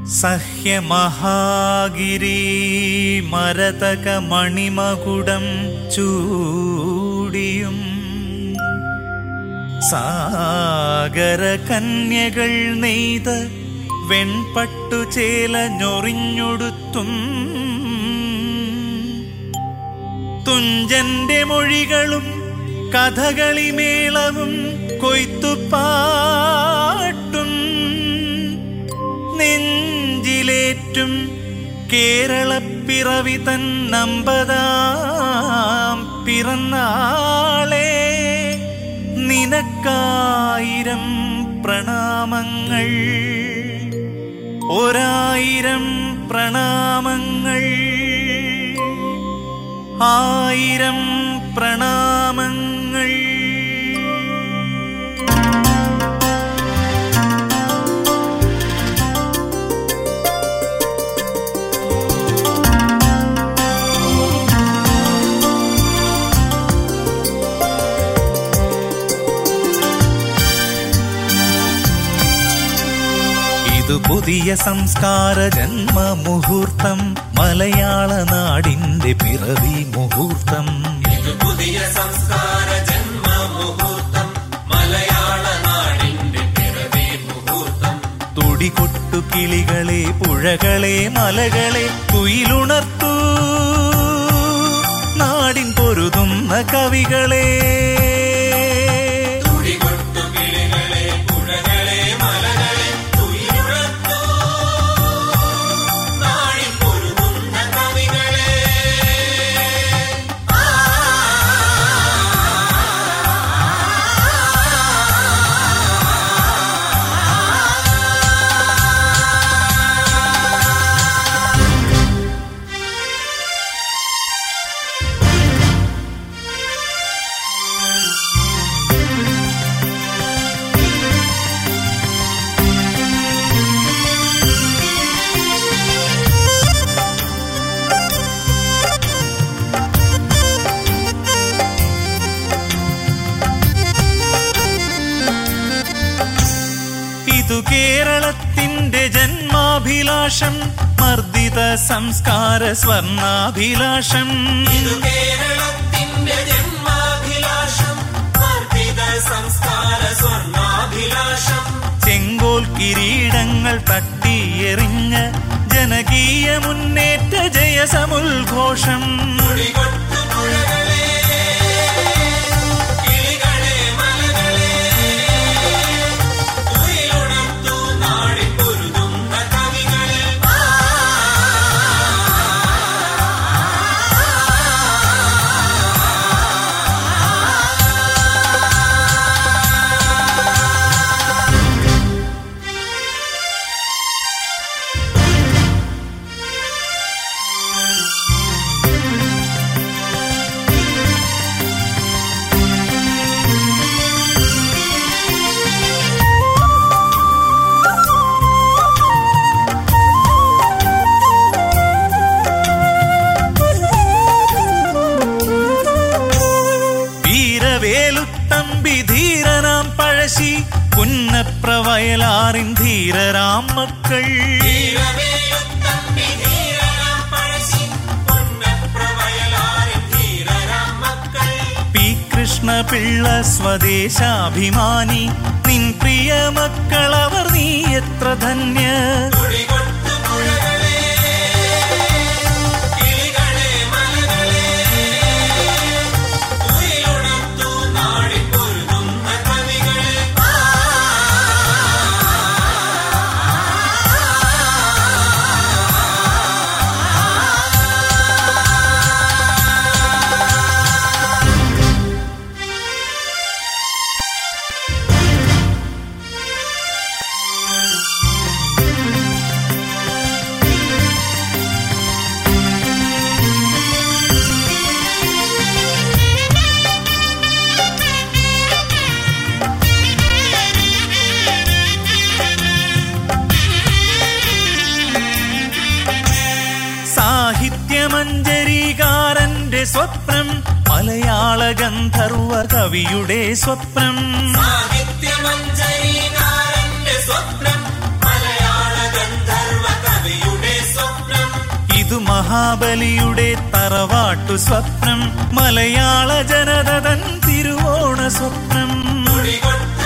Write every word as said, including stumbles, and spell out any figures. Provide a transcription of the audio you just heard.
സഹ്യമഹാഗിരി മരതക മണിമകുടം ചൂടിയും സാഗര കന്യകൾ നെയ്ത വെൺപട്ടുചേല ഞൊറിഞ്ഞൊടുത്തും തുഞ്ചന്റെ മൊഴികളും കഥകളിമേളവും കൊയ്ത്തുപാട്ടും നെഞ്ചിലേറ്റും കേരളപ്പിറവി തൻ നമ്പതാം പിറന്നാളെ നിനക്കായിരം പ്രണാമങ്ങൾ, ഒരായിരം പ്രണാമങ്ങൾ, ആയിരം പ്രണാമങ്ങൾ. ഇതു പുതിയ സംസ്കാര ജന്മ മുഹൂർത്തം, മലയാള നാടിന്റെ പിറവി മുഹൂർത്തം. ഇതു പുതിയ സംസ്കാര ജന്മ മുഹൂർത്തം, മലയാള നാടിന്റെ പിറവി മുഹൂർത്തം. തുടികൊട്ടു കിളികളെ, പുഴകളെ, മലകളെ കുയിലുണർത്തൂ, നാടിൻ പൊരുതുന്ന കവികളെ. ഇതു കേരളത്തിന്റെ ജന്മാഭിലാഷം, മർദ്ദിത സംസ്കാര സ്വർണാഭിലാഷം. ഇതു കേരളത്തിന്റെ ജന്മാഭിലാഷം, മർദ്ദിത സംസ്കാര സ്വർണാഭിലാഷം. ചെങ്കോൽ കിരീടങ്ങൾ തട്ടിയെറിഞ്ഞ ജനകീയ മുന്നേറ്റ ജയസമുദ്ഘോഷം. വേലുത്തമ്പി ധീരനാം പഴശ്ശി, പുന്നപ്രവയലാറിൻ ധീരരാം മക്കൾ. പി കൃഷ്ണപിള്ള സ്വദേശാഭിമാനി, നിൻ പ്രിയ മക്കളവർ, നീ എത്ര ധന്യ. സാഹിത്യമഞ്ജരീകാരന്റെ സ്വപ്നം, മലയാള ഗന്ധർവ കവിയുടെ സ്വപ്നം. സാഹിത്യമഞ്ജരീകാരന്റെ സ്വപ്നം, മലയാള ഗന്ധർവ ഇതു മഹാബലിയുടെ തറവാട്ടു സ്വപ്നം, മലയാള ജനത തൻ തിരുവോണ സ്വപ്നം. തുടികൊട്ട്